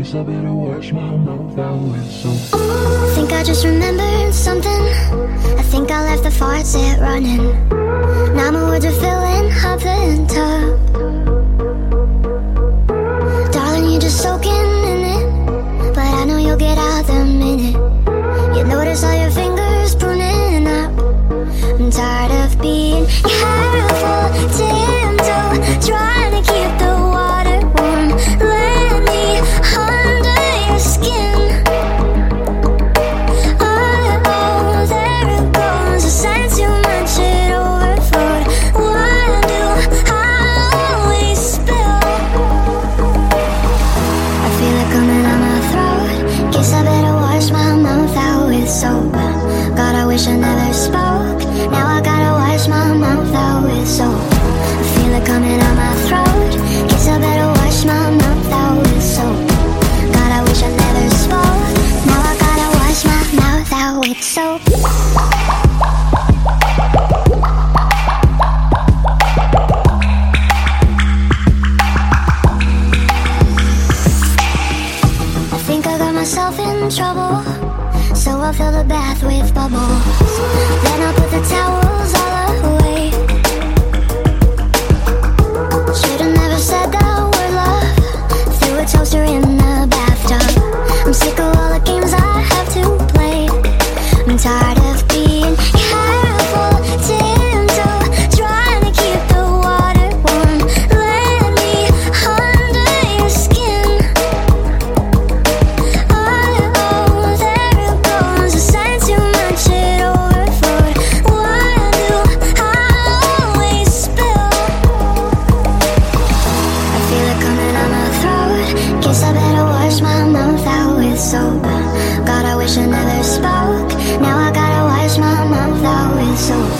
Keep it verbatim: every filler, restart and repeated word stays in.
Guess I better wash my mouth out with soap. I think I just remembered something. I think I left the faucet running. Now my words are filling up the tub. Darling, you're just soaking in it, but I know you'll get out the minute you notice all your fingers pruning up. I'm tired of being careful, tiptoe, trying to keep the water warm. Let me under your skin. Oh, there it goes. I sense you much it overflowed. Why do I always spill? I feel it coming on my throat. Guess I better wash my mouth out with soap. God, I wish I never spoke. Now I gotta wash my mouth out with soap. I feel it coming on my throat. Guess I better wash my mouth out with soap. God, I wish I never spoke. Now I gotta wash my mouth out with soap. I think I got myself in trouble, so I'll fill the bath with bubbles. Then I'll put the towels all away. Should've never said that word love. Threw a toaster in the bathtub. I'm sick of all the games I have to play. I'm tired of being careful, tiptoe, trying to keep the water warm. Let me under your skin. Oh, there it goes. I sense you much it overflowed. Why do I always spill? I feel it coming on my throat. Guess I better wash my mouth out with soap. God, I wish I never spoke. Now I gotta wash my mouth out with soap.